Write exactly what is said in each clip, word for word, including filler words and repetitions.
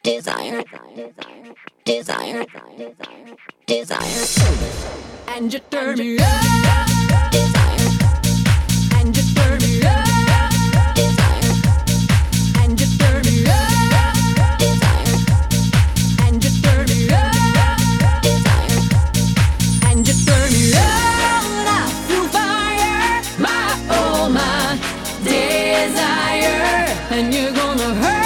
desire, desire, desire, and you turn me on, desire, and you turn me on, desire, and you turn me on, desire, and you turn me on, desire, and you turn me on. I feel fire, my oh my desire, and you're gonna hurt.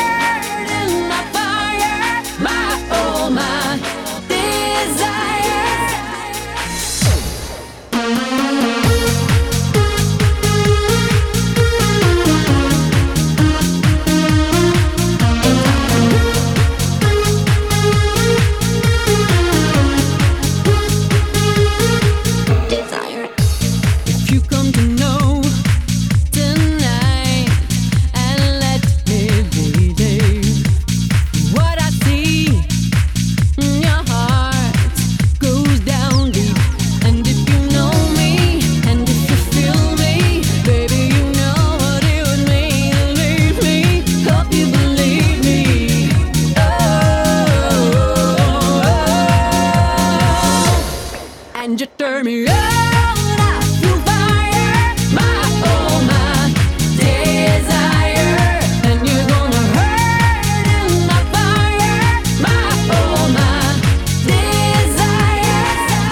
And you turn me on, I feel fire, my oh my desire, and you're gonna hurt in my fire, my oh my desire.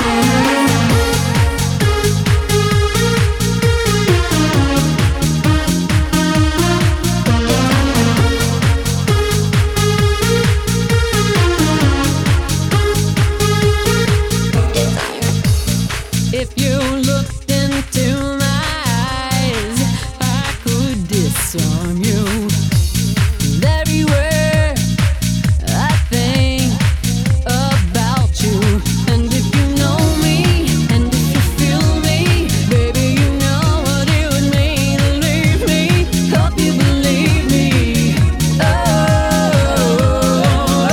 If you looked into my eyes, I could disarm you. And everywhere I think about you, and if you know me, and if you feel me, baby, you know what it would mean to leave me. Hope you believe me. Oh, oh,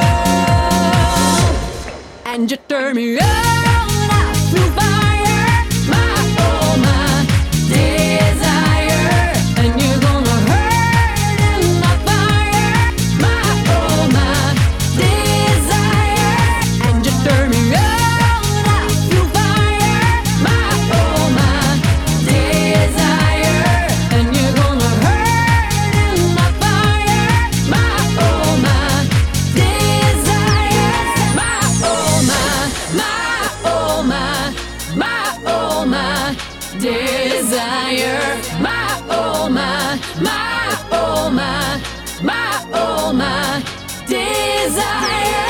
oh. And you turn me on. Desire, my oh my, my oh my, my oh my desire.